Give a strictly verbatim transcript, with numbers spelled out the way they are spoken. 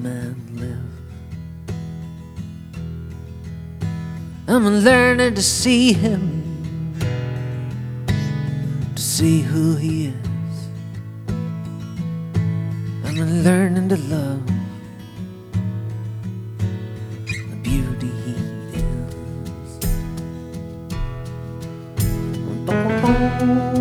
man live. I'm learning to see him, to see who he is. I'm learning to love the beauty he is.